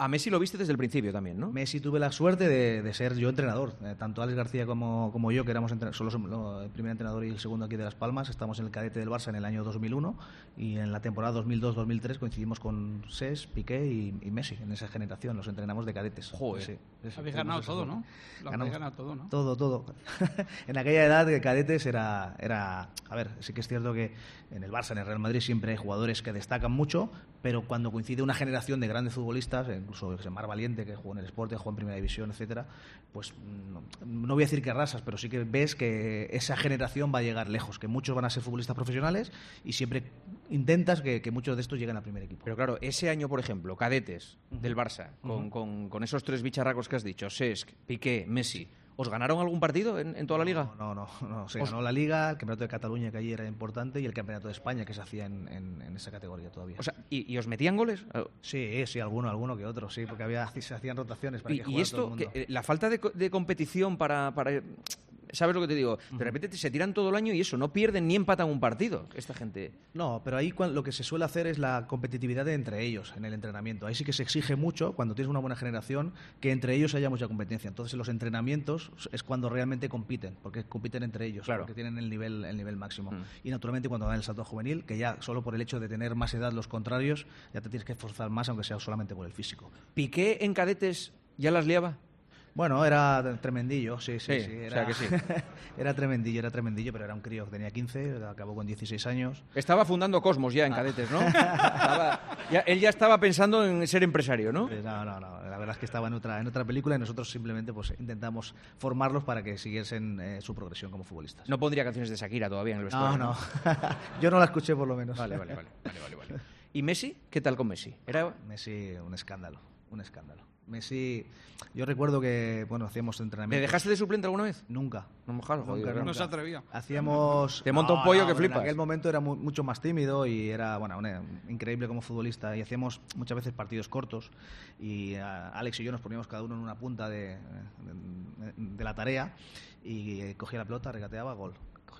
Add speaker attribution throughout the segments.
Speaker 1: A Messi lo viste desde el principio también, ¿no?
Speaker 2: Messi tuve la suerte de ser yo entrenador. Tanto Alex García como yo, que éramos el primer entrenador y el segundo aquí de Las Palmas, estamos en el cadete del Barça en el año 2001 y en la temporada 2002-2003 coincidimos con Cesc, Piqué y Messi en esa generación. Los entrenamos de cadetes.
Speaker 1: Joder.
Speaker 2: Sí,
Speaker 3: Habéis ganado todo, ¿no? Habéis ganado todo, ¿no?
Speaker 2: Todo. En aquella edad de cadetes era... A ver, sí que es cierto que en el Barça, en el Real Madrid, siempre hay jugadores que destacan mucho, pero cuando coincide una generación de grandes futbolistas, incluso Mar Valiente, que jugó en el Sporting, jugó en Primera División, etcétera, pues no voy a decir que arrasas, pero sí que ves que esa generación va a llegar lejos, que muchos van a ser futbolistas profesionales y siempre intentas que muchos de estos lleguen al primer equipo.
Speaker 1: Pero claro, ese año, por ejemplo, cadetes del Barça, con esos tres bicharracos que has dicho, Cesc, Piqué, Messi, ¿os ganaron algún partido en toda la liga?
Speaker 2: No. Se ganó la Liga, el Campeonato de Cataluña, que allí era importante, y el Campeonato de España, que se hacía en esa categoría todavía.
Speaker 1: O sea, ¿y os metían goles?
Speaker 2: Sí, alguno que otro, sí, porque se hacían rotaciones para que jugara
Speaker 1: ¿Y esto,
Speaker 2: todo el mundo.
Speaker 1: la falta de competición para ¿sabes lo que te digo? De repente se tiran todo el año y eso, no pierden ni empatan un partido, esta gente.
Speaker 2: No, pero ahí lo que se suele hacer es la competitividad entre ellos en el entrenamiento. Ahí sí que se exige mucho, cuando tienes una buena generación, que entre ellos haya mucha competencia. Entonces, en los entrenamientos es cuando realmente compiten, porque compiten entre ellos,
Speaker 1: claro,
Speaker 2: porque tienen el nivel máximo. Y naturalmente cuando dan el salto juvenil, que ya solo por el hecho de tener más edad los contrarios, ya te tienes que esforzar más, aunque sea solamente por el físico.
Speaker 1: ¿Piqué en cadetes ya las liaba?
Speaker 2: Bueno, era tremendillo, sí.
Speaker 1: Era, o sea que sí.
Speaker 2: Era tremendillo, pero era un crío que tenía 15, acabó con 16 años.
Speaker 1: Estaba fundando Cosmos ya en cadetes, ¿no? Él ya estaba pensando en ser empresario, ¿no?
Speaker 2: No, la verdad es que estaba en otra película y nosotros simplemente pues intentamos formarlos para que siguiesen su progresión como futbolistas.
Speaker 1: No pondría canciones de Shakira todavía en el vestuario.
Speaker 2: No. Yo no la escuché por lo menos.
Speaker 1: Vale. ¿Y Messi? ¿Qué tal con Messi?
Speaker 2: Messi, un escándalo. Messi, yo recuerdo que, hacíamos entrenamiento.
Speaker 1: ¿Te dejaste de suplente alguna vez?
Speaker 2: Nunca.
Speaker 1: Nunca.
Speaker 3: No se atrevía.
Speaker 2: Hacíamos...
Speaker 1: Te monta un pollo que flipas.
Speaker 2: En aquel momento era mucho más tímido y era, increíble como futbolista. Y hacíamos muchas veces partidos cortos y Alex y yo nos poníamos cada uno en una punta de la tarea y cogía la pelota, regateaba, gol.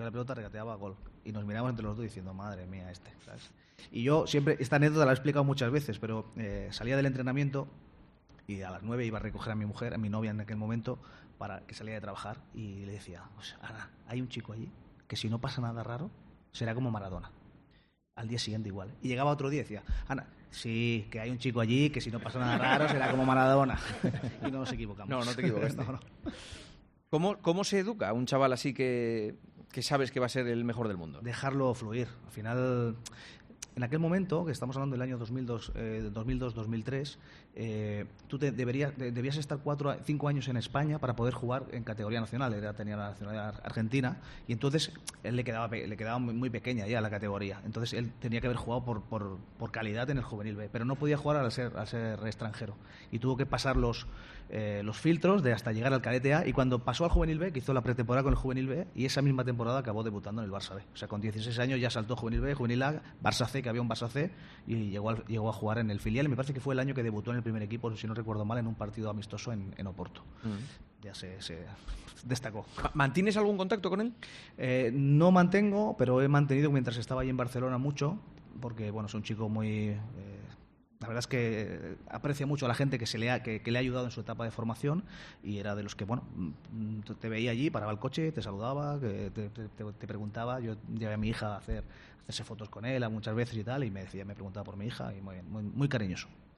Speaker 2: Y nos mirábamos entre los dos diciendo, madre mía, ¿sabes? Y yo siempre, esta anécdota la he explicado muchas veces, pero salía del entrenamiento y a las 9 iba a recoger a mi mujer, a mi novia en aquel momento, para que saliera de trabajar, y le decía, Ana, hay un chico allí que si no pasa nada raro, será como Maradona. Al día siguiente igual. Y llegaba otro día y decía, Ana, sí, que hay un chico allí que si no pasa nada raro, será como Maradona. Y no nos equivocamos.
Speaker 1: No te equivocaste. No. ¿Cómo se educa a un chaval así que sabes que va a ser el mejor del mundo?
Speaker 2: Dejarlo fluir. Al final... En aquel momento, que estamos hablando del año 2002-2003, tú debías estar 5 años en España para poder jugar en categoría nacional. Tenía la nacionalidad argentina y entonces él le quedaba muy pequeña ya la categoría. Entonces él tenía que haber jugado por calidad en el Juvenil B, pero no podía jugar al ser extranjero. Y tuvo que pasar los filtros de hasta llegar al cadete A, y cuando pasó al Juvenil B, que hizo la pretemporada con el Juvenil B, y esa misma temporada acabó debutando en el Barça B. O sea, con 16 años ya saltó Juvenil B, Juvenil A, Barça C, que había un Barça C, y llegó a jugar en el filial. Y me parece que fue el año que debutó en el primer equipo, si no recuerdo mal, en un partido amistoso en Oporto. Ya se destacó.
Speaker 1: ¿Mantienes algún contacto con él?
Speaker 2: No mantengo, pero he mantenido mientras estaba allí en Barcelona mucho, porque es un chico muy... la verdad es que aprecia mucho a la gente que le ha ayudado en su etapa de formación, y era de los que, te veía allí, paraba el coche, te saludaba, te preguntaba. Yo llevé a mi hija a hacerse fotos con él muchas veces y tal, y me preguntaba por mi hija, y muy cariñoso.